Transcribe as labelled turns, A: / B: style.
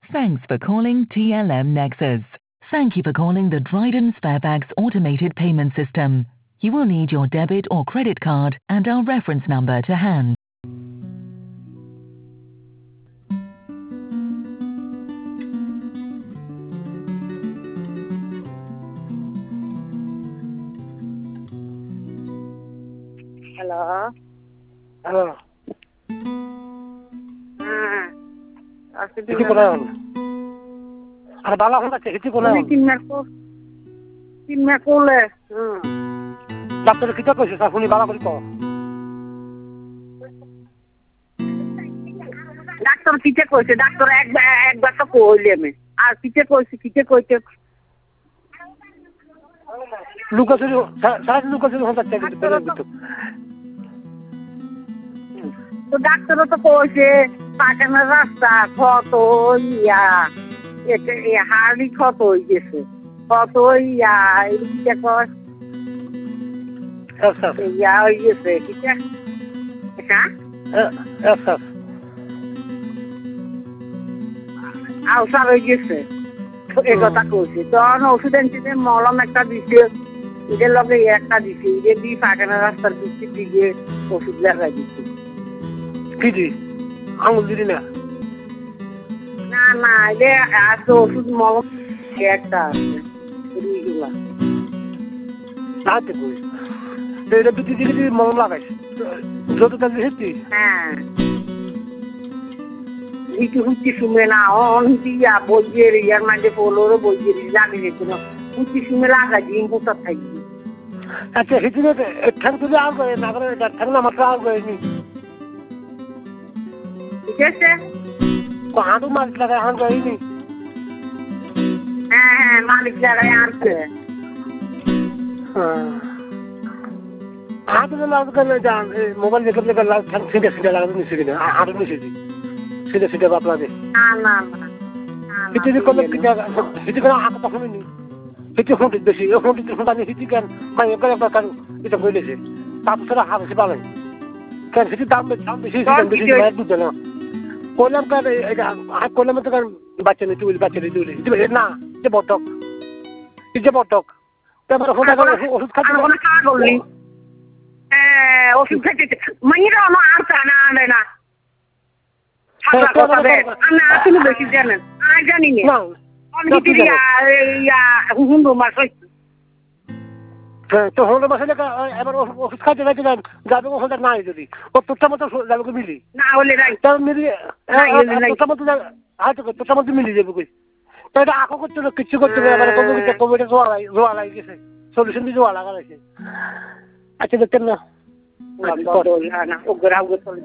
A: Thanks for calling TLM Nexus. Thank you for calling the Dryden Sparebags automated payment system. You will need your debit or credit card and our reference number to hand.
B: Hello.
C: Hello.
B: Así
C: ¿Qué con él? A la bala honda ¿qué con él?
B: Tin me cole.
C: Doctor ¿qué te কইছে সাফুনি বালা করি তো?
B: Doctor কিতে কইছে doctor একবার তো কইলে আমি আর কিতে কইছে
C: লুকাছুরি সারা লুকাছুরি honda
B: তো ডাক্তারও তো কইছে পাখানার রাস্তা ক্ষত ইয়া হাড়ি ক্ষত হয়ে গেছে ক্ষত ইয়া এইটা কয় ইয়া হয়ে গেছে কিটা আউসার হয়ে গেছে এই কথা কইছে তখন ওষুধ আনছে মলম একটা দিছে এদের লগে একটা দিছে এদের দিয়ে পাখানার রাস্তার দিচ্ছে দিকে ওষুধ লাগাই দিচ্ছে
C: কি দি আঙুল দিলি না
B: না এদের আছে ওষুধ মলম একটা আছে এইগুলা
C: তাতে কই এটা দুটি দিকে মলম লাগাইছে যত তার দিছি
B: হ্যাঁ itu huti sumena on dia bojjer yar mande poloro bojjer lagi যেত huti sumela ga jingo ta thai
C: আচ্ছা হিতিনে ঠ্যাং তুলে আর করে না করে ঠ্যাং না মাত্র আর করে নি
B: ঠিক আছে
C: কো হাঁটু মাছ লাগায় হাঁট করে নি
B: হ্যাঁ মালিক লাগায় আনছে
C: হাঁটু লাগাতে গেলে যান মোবাইল দেখে গেলে ঠ্যাং সিধা লাগাতে নিছে কিনা হাঁটু নিছে সিধা বাপলা দে
B: না
C: হিতি কোন হিতি কোন হাঁটু তখন নি হিতি ফোনটি বেশি ও ফোনটি ফোনটা নি হিতি কেন মাই করে একটা কারণ এটা কইলেছে তারপরে হাতে পালে কেন হিতি দাম বেশি বুঝতে না কইলাম কার এটা কইলাম তো কার বাচ্চা নি তুই না যে বটক তারপরে ফোনটা ওষুধ খাচ্ছি
B: না কা বললি ওষুধ খাচ্ছি মাইরা না আর না না না তুমি বেশি জানেন আর জানি না
C: তো হলো মাসে এবার ওষুধ খাইতে যাবে ওষুধটা নাই যদি ও তোরটা মতো যাবে মিলি
B: না হলে
C: তার মিলি তোরটা মতো হয়তো তোরটা মতো মিলি যাবে কই তো এটা আঁকো করতে কিছু করতে এবার কোভিডে জোয়া লাগে গেছে সলিউশন দিয়ে জোয়া লাগা লাগছে আচ্ছা দেখতেন না
B: না ওগরা